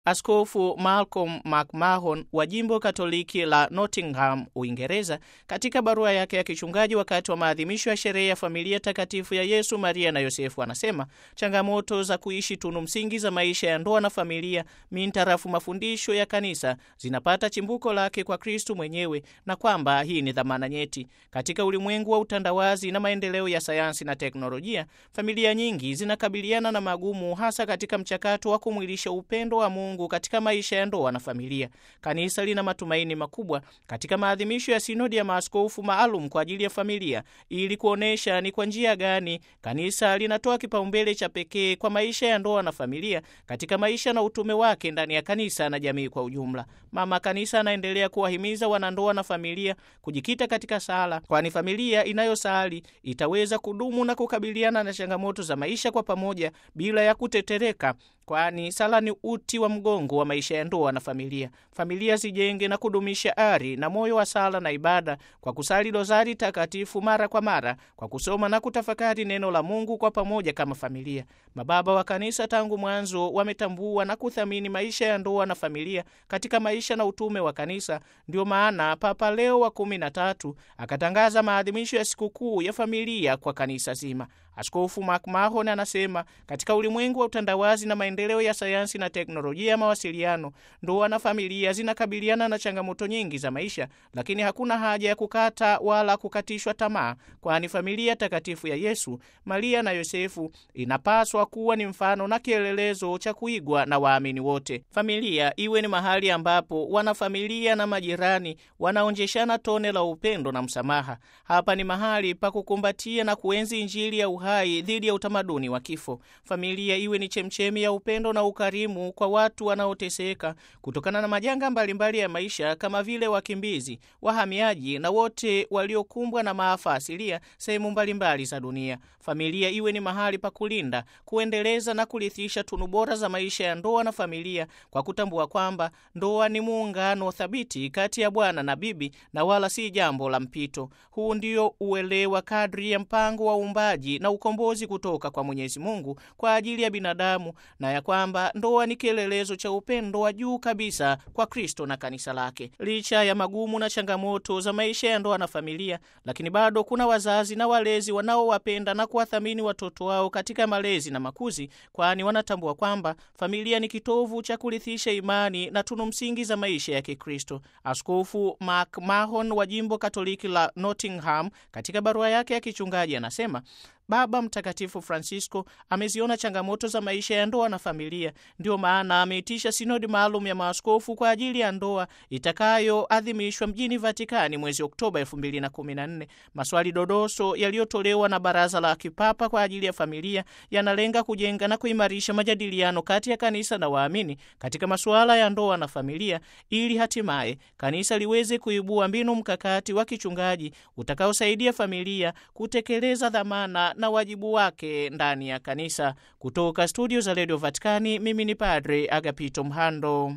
Askofu Malcolm McMahon wa jimbo Katoliki la Nottingham, Uingereza, katika barua yake ya kichungaji wakati wa maadhimisho ya sherehe ya familia takatifu ya Yesu, Maria na Yosefu, anasema changamoto za kuishi tunu msingi za maisha ya ndoa na familia mintarafu mafundisho ya kanisa zinapata chimbuko lake kwa Kristu mwenyewe, na kwamba hii ni dhamana nyeti. Katika ulimwengu wa utandawazi na maendeleo ya sayansi na teknolojia, familia nyingi zinakabiliana na magumu, hasa katika mchakato wa kumwilisha upendo wa Mungu katika maisha ya ndoa na familia. Kanisa lina matumaini makubwa katika maadhimisho ya sinodi ya maaskofu maalum kwa ajili ya familia, ili kuonesha ni kwa njia gani kanisa linatoa kipaumbele cha pekee kwa maisha ya ndoa na familia katika maisha na utume wake ndani ya kanisa na jamii kwa ujumla. Mama Kanisa anaendelea kuwahimiza wanandoa na familia kujikita katika sala, kwani familia inayosali itaweza kudumu na kukabiliana na changamoto za maisha kwa pamoja bila ya kutetereka, kwani sala ni uti wa mgongo wa maisha ya ndoa na familia. Familia zijenge na kudumisha ari na moyo wa sala na ibada kwa kusali rozari takatifu mara kwa mara, kwa kusoma na kutafakari neno la Mungu kwa pamoja kama familia. Mababa wa Kanisa tangu mwanzo wametambua na kuthamini maisha ya ndoa na familia katika maisha na utume wa kanisa. Ndio maana Papa Leo wa 13 akatangaza maadhimisho ya sikukuu ya familia kwa kanisa zima. Askofu McMahon anasema katika ulimwengu wa utandawazi na maendeleo ya sayansi na teknolojia ya mawasiliano, ndoa na familia zinakabiliana na changamoto nyingi za maisha, lakini hakuna haja ya kukata wala kukatishwa tamaa, kwani familia takatifu ya Yesu, Maria na Yosefu inapaswa kuwa ni mfano na kielelezo cha kuigwa na waamini wote. Familia iwe ni mahali ambapo wanafamilia na majirani wanaonjeshana tone la upendo na msamaha. Hapa ni mahali pa kukumbatia na kuenzi Injili ya uhai dhidi ya utamaduni wa kifo. Familia iwe ni chemchemi ya upendo na ukarimu kwa watu wanaoteseka kutokana na majanga mbalimbali ya maisha, kama vile wakimbizi, wahamiaji na wote waliokumbwa na maafa asilia sehemu mbalimbali za dunia. Familia iwe ni mahali pa kulinda, kuendeleza na kurithisha tunu bora za maisha ya ndoa na familia, kwa kutambua kwamba ndoa ni muungano thabiti kati ya bwana na bibi na wala si jambo la mpito. Huu ndio uelewa kadri ya mpango wa uumbaji na ukombozi kutoka kwa Mwenyezi Mungu kwa ajili ya binadamu, na ya kwamba ndoa ni kielelezo cha upendo wa juu kabisa kwa Kristo na kanisa lake. Licha ya magumu na changamoto za maisha ya ndoa na familia, lakini bado kuna wazazi na walezi wanaowapenda na kuwathamini watoto wao katika malezi na makuzi, kwani wanatambua kwamba familia ni kitovu cha kurithisha imani na tunu msingi za maisha ya Kikristo. Askofu McMahon wa jimbo Katoliki la Nottingham katika barua yake ya kichungaji anasema Baba Mtakatifu Francisco ameziona changamoto za maisha ya ndoa na familia. Ndio maana ameitisha sinodi maalum ya maaskofu kwa ajili ya ndoa itakayoadhimishwa mjini Vatikani mwezi Oktoba 2014. Maswali dodoso yaliyotolewa na Baraza la Kipapa kwa ajili ya familia yanalenga kujenga na kuimarisha majadiliano kati ya kanisa na waamini katika masuala ya ndoa na familia, ili hatimaye kanisa liweze kuibua mbinu mkakati wa kichungaji utakaosaidia familia kutekeleza dhamana na wajibu wake ndani ya kanisa. Kutoka studio za Radio Vatikani, mimi ni Padre Agapito Mhando.